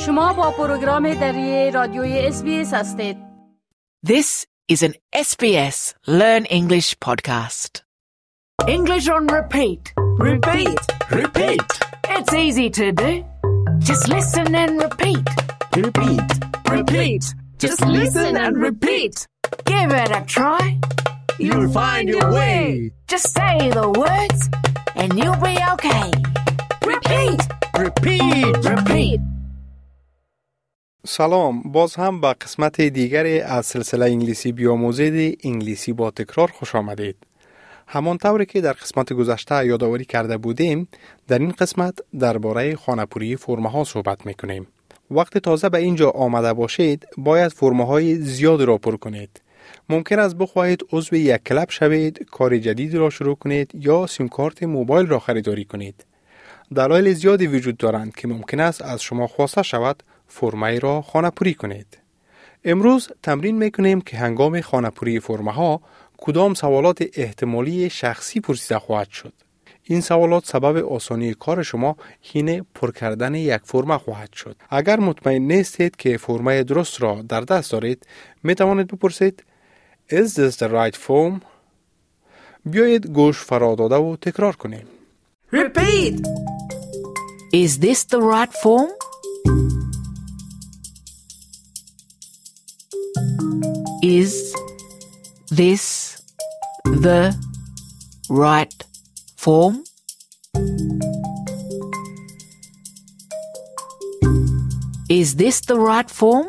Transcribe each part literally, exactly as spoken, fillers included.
شما با پروگرام دری رادیوی اس بی اس هستید. This is an S B S Learn English podcast. English on repeat. Repeat. Repeat. It's easy to do. Just listen and repeat. Repeat. Repeat. Just listen and repeat. Give it a try. You'll find your way. Just say the words and you'll be okay. Repeat. Repeat. Repeat. سلام، باز هم به قسمت دیگری از سلسله انگلیسی بیاموزید انگلیسی با تکرار خوش آمدید. همانطوری که در قسمت گذشته یادآوری کرده بودیم، در این قسمت درباره خانه‌پوری فرم‌ها صحبت می‌کنیم. وقتی تازه به اینجا آمده باشید، باید فرم‌های زیاد را پر کنید. ممکن است بخواهید عضو یک کلب شوید، کار جدید را شروع کنید یا سیم کارت موبایل را خریداری کنید. دلایل زیادی وجود دارند که ممکن است از شما خواسته شود فرمه را خانه‌پوری کنید. امروز تمرین میکنیم که هنگام خانه‌پوری فرمه ها کدام سوالات احتمالی شخصی پرسیده خواهد شد. این سوالات سبب آسانی کار شما حین پر کردن یک فرمه خواهد شد. اگر مطمئن نیستید که فرمه درست را در دست دارید، می توانید بپرسید Is this the right form؟ بیایید گوش فرا داده و تکرار کنیم. Repeat. Is this the right form? Is this the right form? Is this the right form?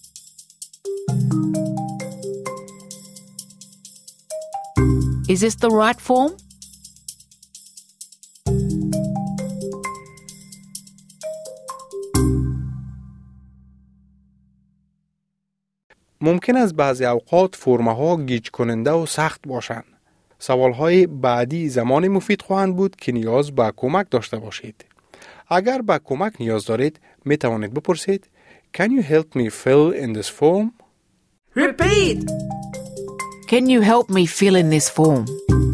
Is this the right form? ممکن است بعضی اوقات فرمه ها گیج کننده و سخت باشند. سوال های بعدی زمان مفید خواهند بود که نیاز به کمک داشته باشید. اگر به کمک نیاز دارید، می توانید بپرسید Can you help me fill in this form? Repeat. Can you help me fill in this form?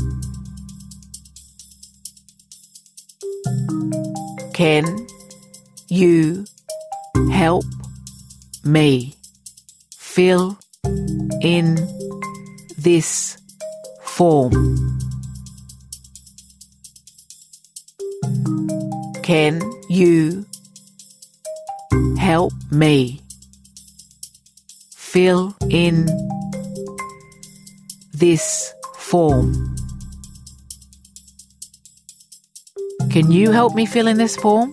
Can you help me fill in this form? Can you help me fill in this form? Can you help me fill in this form?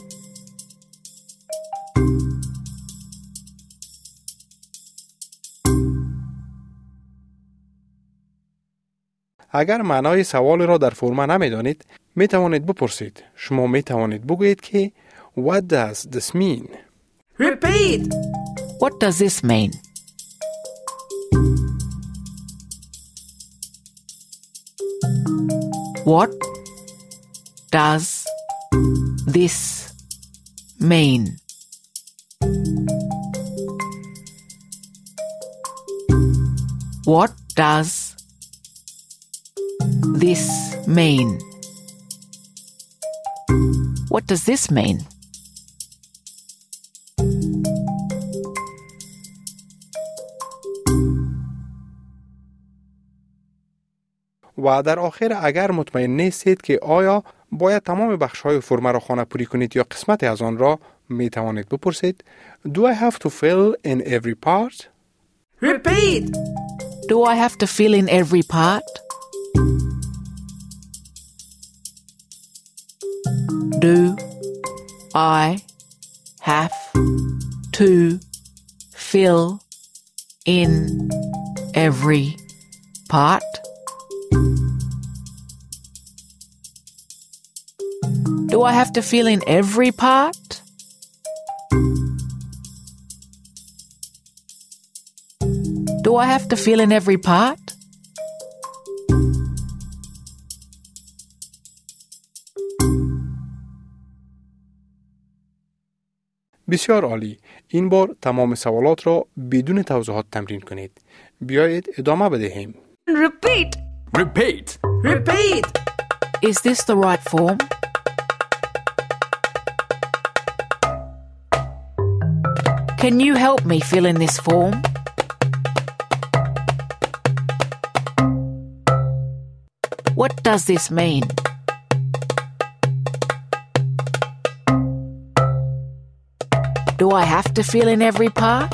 اگر معنای سوال را در فرمه نمی دانید، می توانید بپرسید. شما می توانید بگویید که What does this mean? Repeat. What does this mean? What does this mean? What does this mean? What does this mean? و در آخر اگر مطمئن نیستید که آیا باید تمام بخش‌های فرمه را خانه‌پوری کنید یا قسمتی از آن را، می توانید بپرسید Do I have to fill in every part? Repeat. Do I have to fill in every part? Do I have to fill in every part? Do I have to fill in every part? Do I have to fill in every part? بسیار عالی. این بار تمام سوالات را بدون توضیحات تمرین کنید. بیایید ادامه بدهیم. Repeat. Repeat. Repeat. Is this the right form? Can you help me fill in this form? What does this mean? Do I have to fill in every part?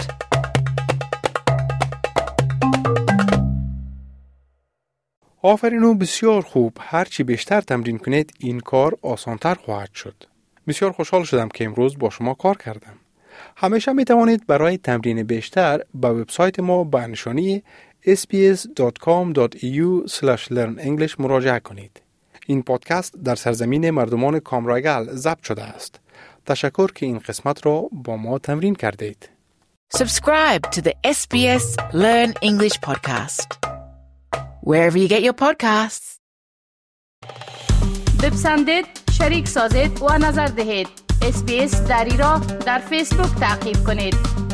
آفرین و بسیار خوب. هرچی بیشتر تمرین کنید این کار آسانتر خواهد شد. بسیار خوشحال شدم که امروز با شما کار کردم. همیشه می توانید برای تمرین بیشتر به وبسایت ما به نشانی اس بی اس دات کام دات ای یو اسلش لرن انگلیش مراجعه کنید. این پادکست در سرزمین مردمان کامرایگل ضبط شده است. تشکر که این قسمت را با ما تمرین کردید. Subscribe to the اس بی اس Learn English podcast, wherever you get your podcasts. بپسندید، شریک سازید و نظر دهید. اس بی اس دری را در فیسبوک تعقیب کنید.